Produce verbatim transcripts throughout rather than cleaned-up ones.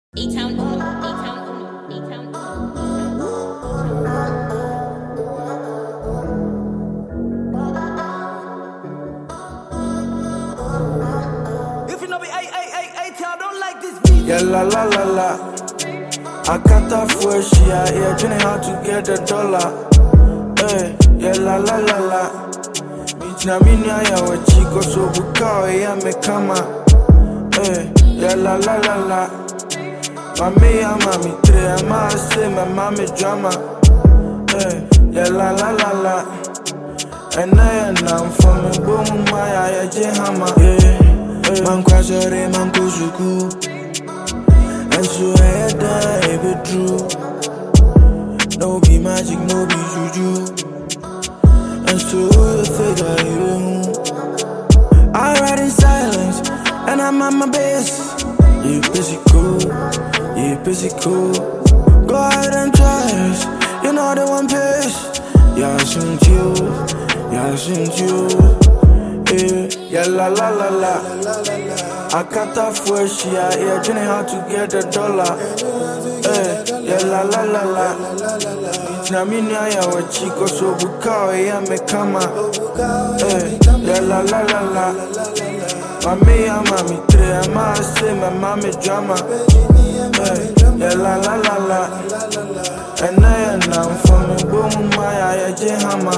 A-Town Uno, A-Town Uno, A-Town Uno. If you know me, A, A, A, A-Town, don't like this beat. Yeah, la la la la. I can't afford she out here training how to get the dollar. Hey, yeah, la la la la. Na mini ya wa chico so bukao ya me kama. Hey, yeah, la la la la. Mami ya mami tre ama say my mami drama. Hey, yeah, la la la la. And I am from me boom my ya jehama. Yeah, man kwa sore man kuzuku. And so I die be true. No be magic, no be juju. And so you figure you. I ride in silence, and I'm at my best. You busy cool, you busy cool. Go ahead and try it, you know the one pace. Yeah, I seen you, yeah, I seen you. Yeah, yeah, la la la la. I can't afford she out here training how to get the dollar. Hey, yeah, la la la la. Na mini ya wa chico so bukao ya me kama. Hey, yeah, la la la la. Mami ya mami tre ama say my mami drama. Hey, yeah, la la la la. And I am from me boom my ya jehama.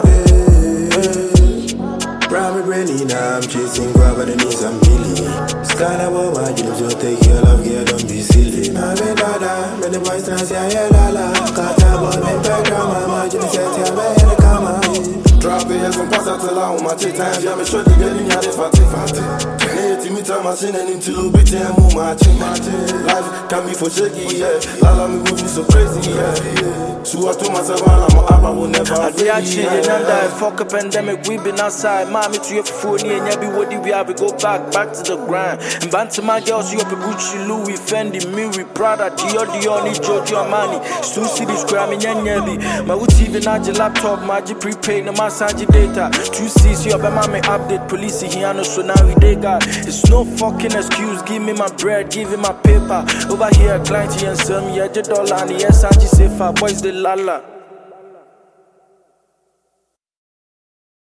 Private really now I'm chasing grab but the knees I'm really. Sky about my dreams, just take your love, girl, don't be silly. My baby dada, but the boys dance, yeah, yeah, la la. Got that boy, make back drama, my dreams, yeah, yeah, man, in the camera. Drop it, yes, I'm pass out to la, my two times, yeah, me sure to get in, yeah, they fatty, fatty. Hey, me time I seen and him till bit and move my chin, my chin. Life can be for shaky, yeah. La la, me move me so crazy, yeah. So I told myself, I'm a will never. I reaction, you know that fuck a pandemic, we been outside. Mommy to your phone, and yeah, be what we have, we go back, back to the grind. And back to my girls, you up a Gucci, Louis, Fendi, Miri, Prada, Dior, Dior, Giorgio Armani, Stu City, Scramming, and Yelly. My T V, not your laptop, magic prepaid, no massage data. Two C's, you up a mommy update, police, here, no, so now we they got. It's no fucking excuse, give me my bread, give me my paper. Over here, client, and sell me a dollar, and yes, I just say, boys, the lala.